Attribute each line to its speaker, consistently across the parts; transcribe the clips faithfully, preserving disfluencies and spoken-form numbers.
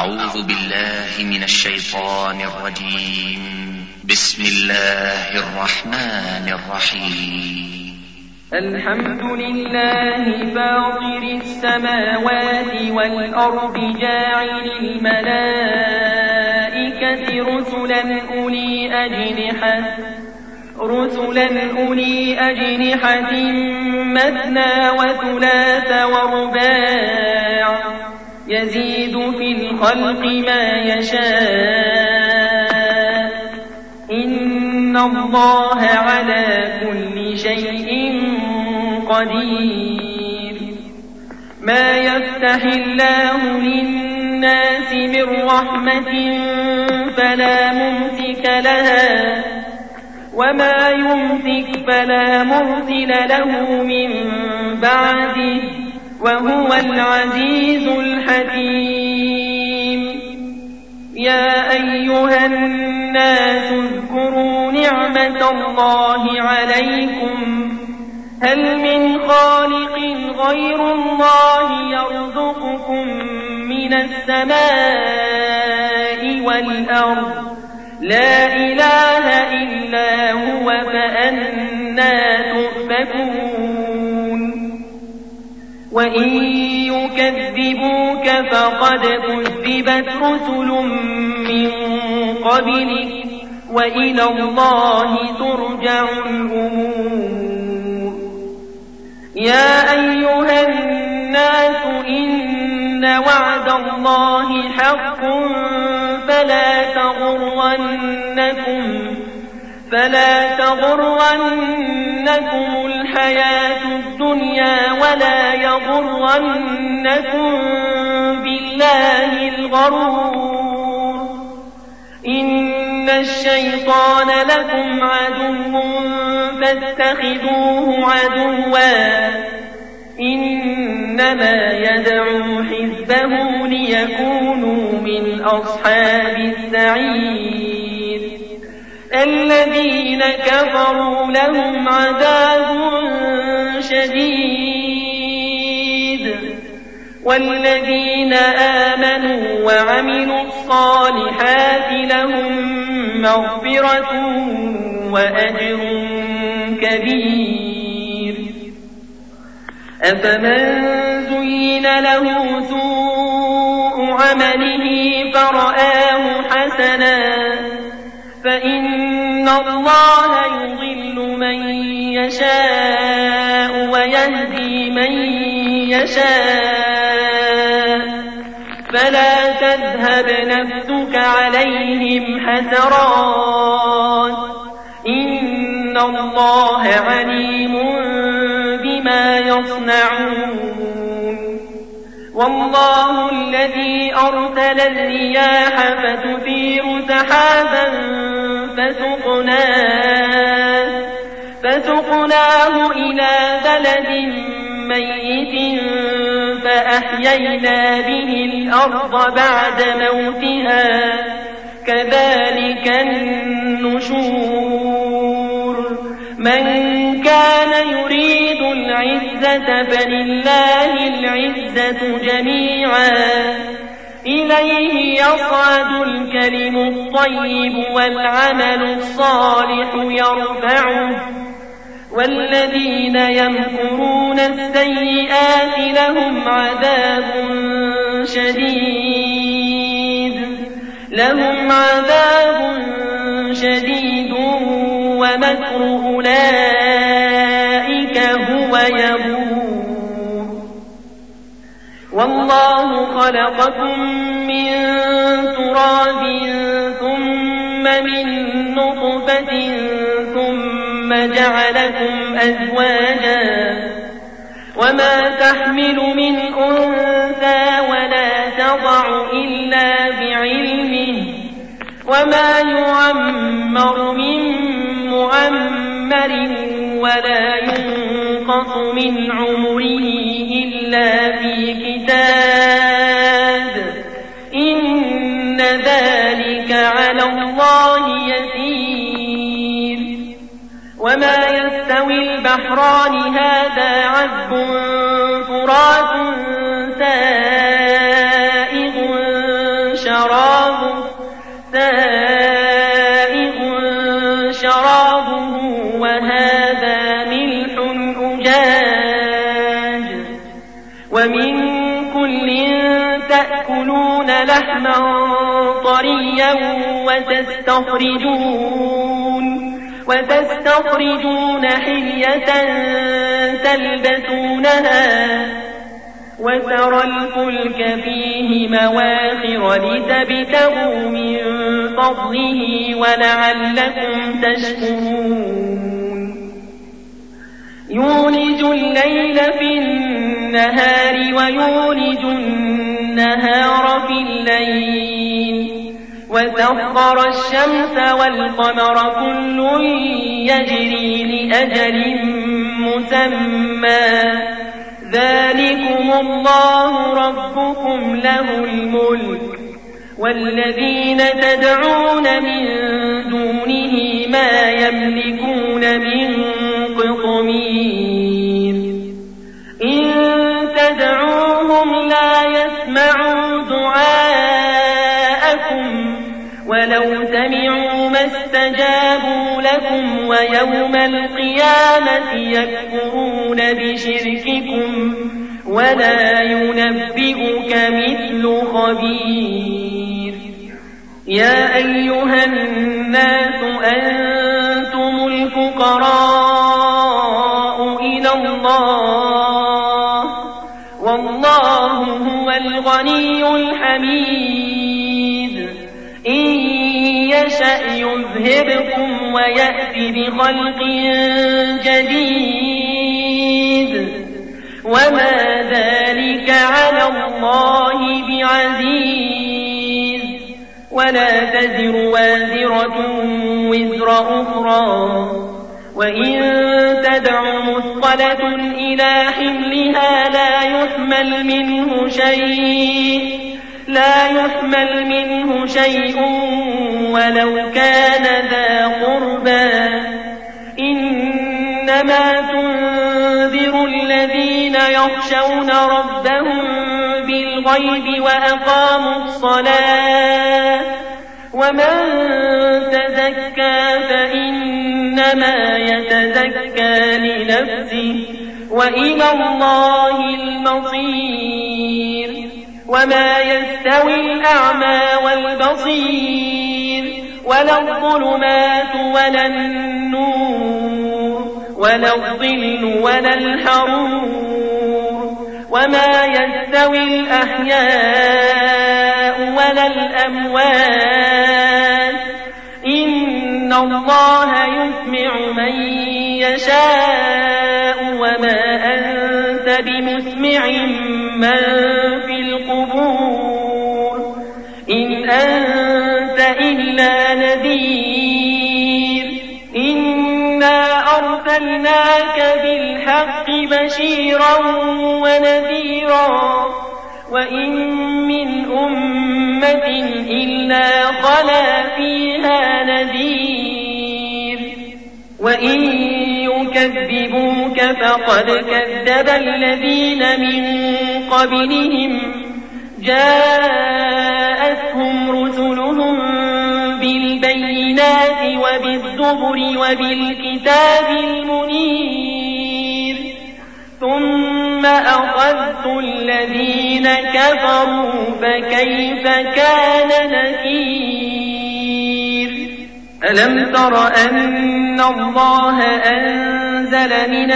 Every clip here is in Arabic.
Speaker 1: أعوذ بالله من الشيطان الرجيم. بسم الله الرحمن الرحيم.
Speaker 2: الحمد لله فاطر السماوات والأرض جاعل الملائكة رسلا أولي أجنحة رسلا أولي أجنحة مثنى وثلاث ورباع يزيد في الخلق ما يشاء إن الله على كل شيء قدير. ما يفتح الله للناس من رحمة فلا ممسك لها وما يمسك فلا مرسل له من بعده وهو العزيز الحكيم. يا أيها الناس اذكروا نعمة الله عليكم هل من خالق غير الله يرزقكم من السماء والأرض لا إله إلا هو فأنى تؤفكون. وإن يكذبوك فقد كذبت رسل من قبلك وإلى الله ترجع الأمور. يا أيها الناس إن وعد الله حق فلا تغرنكم فلا تغرنكم الحياة الدنيا ولا يغرنكم بالله الغرور. إن الشيطان لكم عدو فاتخذوه عدوا إنما يدعو حزبه ليكونوا من أصحاب السعير. الذين كفروا لهم عذاب شديد والذين آمنوا وعملوا الصالحات لهم مغفرة وأجر كبير. أفمن زين له سوء عمله فرآه حسنا فإن الله يضل من يشاء ويهدي من يشاء فلا تذهب نفسك عليهم حسرات إن الله عليم بما يصنعون. والله الذي أرسل الرياح فتثير سحابا فسقناه, فسقناه إلى بلد ميت فأحيينا به الأرض بعد موتها كذلك النشور. من كان يريد العزة فلله العزة جميعا إليه يصعد الكلم الطيب والعمل الصالح يرفعه والذين يمكرون السيئات لهم عذاب شديد لهم عذاب شديد ومكر أولئك هو يبور. والله خلقكم من تراب ثم من نطفة ثم جعلكم أزواجا وما تحمل من أنثى ولا تضع إلا بعلمه وما يعمر من معمر ولا ينقص من عمره إلا في كتاب إن ذلك على الله يسير. وما يستوي البحران هذا عذب فرات سائغ شرابه سائغ شرابه وهذا ملح أجاج ومن كل تأكلون لحما طريا وتستخرجون وتستخرجون حلية تلبسونها وترى الفلك فيه مواخر لتبتغوا من فضله ولعلكم تشكرون يولج الليل في النهار ويولج النهار في الليل وسخر الشمس والقمر كل يجري لأجل مسمى ذلكم الله ربكم له الملك والذين تدعون من دونه ما يملكون من قطمير إن تدعوهم لا يسمعوا دعاءكم ولو سمعوا ما استجابوا لكم ويوم القيامة يكفرون بشرككم ولا ينبئك مثل خبير يا أيها الناس أنتم الفقراء إلى الله والله هو الغني الحميد إن يشأ يذهبكم ويأتي بخلق جديد وما ذلك على الله بعزيز ولا تزر وازرة وزر أخرى وإن تدع مثقلة إلى حملها لا يحمل منه شيء لا يحمل منه شيء ولو كان ذا قربى إنما تنذر الذين يخشون ربهم بالغيب وأقاموا الصلاة ومن تزكى فإنما يتزكى لنفسه وإلى الله المصير وما يستوي الأعمى والبصير ولا الظلمات ولا النور ولا الظل ولا الحرور وما يستوي الأحياء ولا الأموات إن الله يسمع من يشاء وما أنت بمسمع من في القبور إن أنت إلا نذير إنا أرسلناك بالحق بشيرا ونذيرا وإن من أمة إلا خلا فيها نذير وإن يكذبوك فقد كذب الذين من قبلهم جاءتهم رسلهم بالبينات وبالزبر وبالكتاب المنير ثم أخذت الذين كفروا فكيف كان نكير ألم تر أن الله أنزل من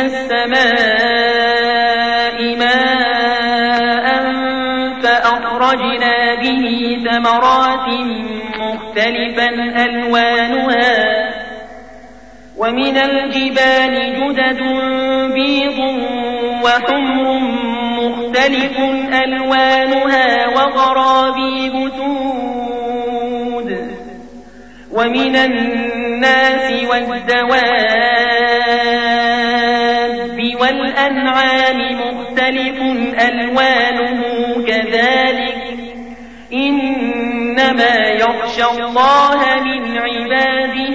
Speaker 2: السماء ماء فأخرجنا به ثمرات مختلفا ألوانها ومن الجبال جدد بيض وحمر مختلف ألوانها وغرابيب سود ومن الناس والدواب والأنعام مختلف ألوانه كذلك إنما يخشى الله من عباده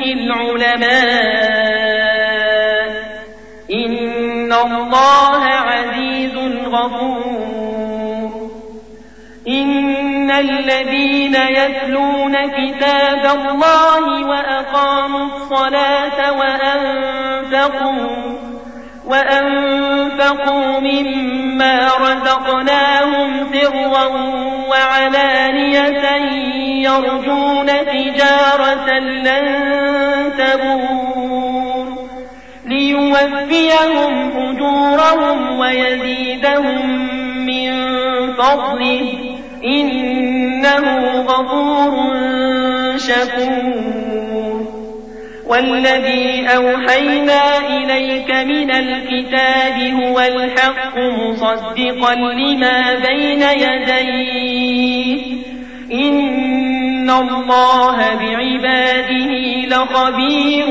Speaker 2: العلماء إن الله عزيز غفور إن إن الذين يتلون كتاب الله وأقاموا الصلاة وأنفقوا وأنفقوا مما رزقناهم سرا وعلانية يرجون تجارة لن تبور ليوفيهم أجورهم ويزيدهم من فضله إنه غفور شكور والذي أوحينا إليك من الكتاب هو الحق مصدقا لما بين يديه إن الله بعباده لخبير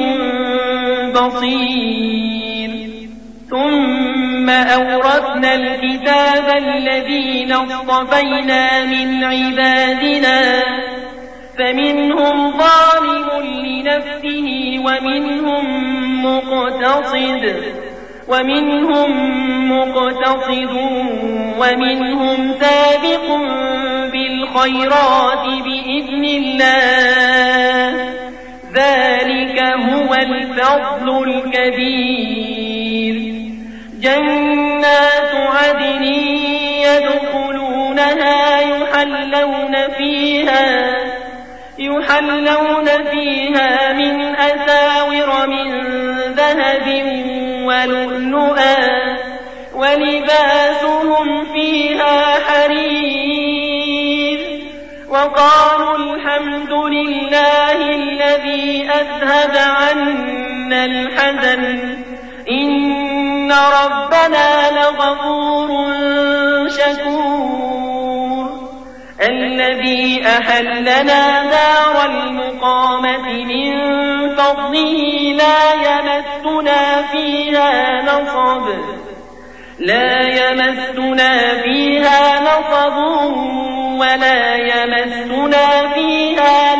Speaker 2: بصير ثم أورثنا الكتاب الذين اصطفينا من عبادنا فمنهم ظالم لنفسه ومنهم مقتصد ومنهم مقتصد ومنهم سابق بالخيرات بإذن الله ذلك هو الفضل الكبير جنات عدن يدخلونها يحلون فيها يحلون فيها من أساور من ذهب ولؤلؤا ولباسهم فيها حرير وقالوا الحمد لله الذي أذهب عنا الحزن إن ربنا لغفور شكور الذي أحلنا دار المقامة من فضله لا يمسنا فيها نصب لا يمسنا فيها نصب ولا يمسنا فيها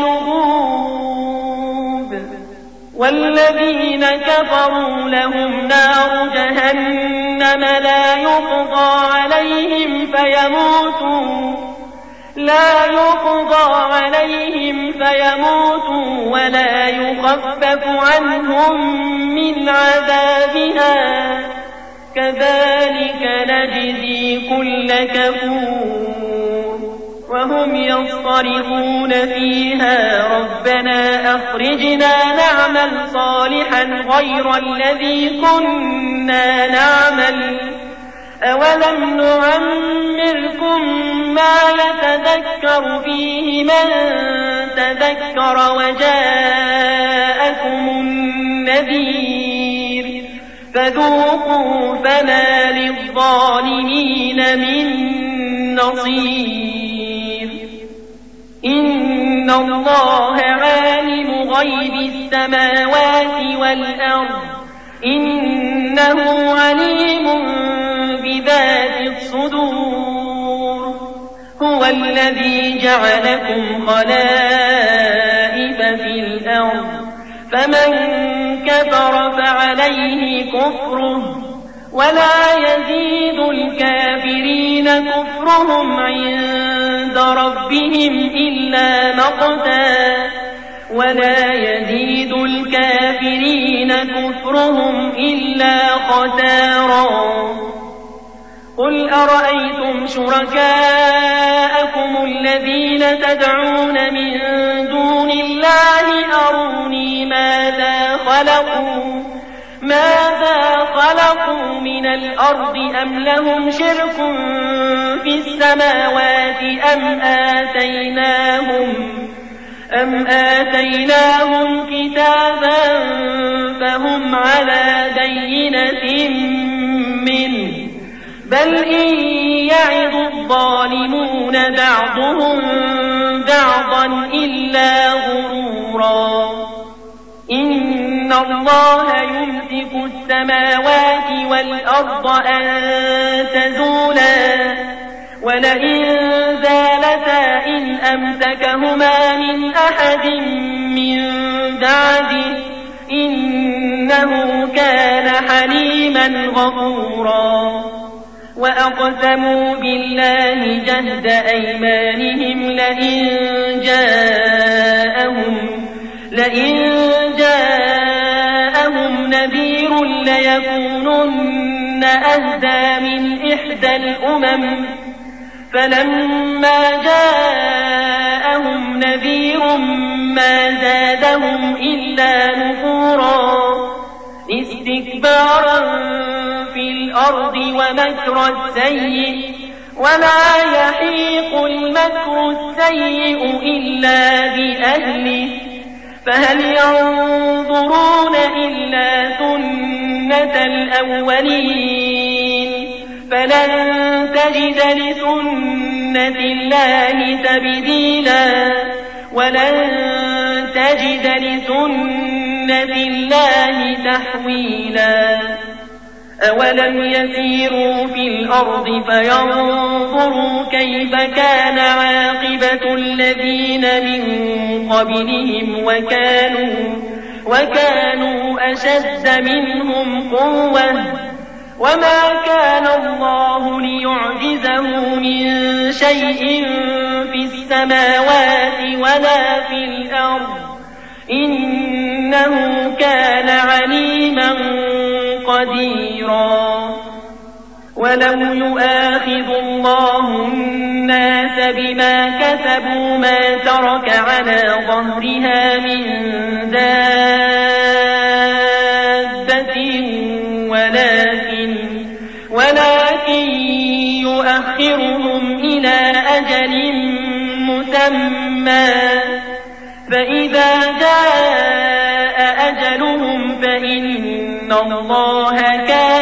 Speaker 2: لغوب والذين كفروا لهم نار جهنم لا يقضى عليهم فيموتوا لا يقضى عليهم فيموتوا ولا يخفف عنهم من عذابها كذلك نجزي كل كفور وهم يصطرخون فيها ربنا أخرجنا نعمل صالحا غير الذي كنا نعمل أولم نعمركم ما يتذكر فيه من تذكر وجاءكم النذير فذوقوا فما للظالمين من نصير إن الله عالم غيب السماوات والأرض إنه عليم بذات الصدور هو الذي جعلكم خلائف في الأرض فمن كفر فعليه كفره ولا يزيد الكافرين كفرهم عند ربهم إلا مقتا ولا يزيد الكافرين كفرهم إلا خسارا قل أرأيتم شركاءكم الذين تدعون من دون الله أروني ماذا خلقوا ماذا خلقوا من الأرض أم لهم شرك في السماوات أم آتيناهم أم آتيناهم كتابا فهم على بينة منه بل إن يعظ الظالمون بعضهم بعضا إلا غرورا إن الله يمسك السماوات والأرض أن تزولا ولئن زالتا إن أمسكهما من أحد من بعده إنه كان حليما غفورا وأقسموا بالله جهد أيمانهم لئن جاءهم لئن جاءهم نذير ليكونن أهدى من إحدى الأمم فلما جاءهم نذير ما زادهم إلا نفورا استكبارا في الأرض ومكر السيء ولا يحيق المكر السيء إلا بأهله فهل ينظرون إلا سنة الأولين فلن تجد لسنة الله تبديلا ولن تجد لسنة الله تحويلا أولم يسيروا في الأرض فينظروا كيف كان عاقبة الذين من قبلهم وكانوا, وكانوا أشد منهم قوة وما كان الله ليعجزه من شيء في السماوات ولا في الأرض إنه كان عليما قديرا ولو يؤاخذ الله الناس بما كسبوا ما ترك على ظهرها من دابة ولكن, ولكن يؤخرهم إلى أجل مسمى فإذا جاء أجلهم فإن الله كان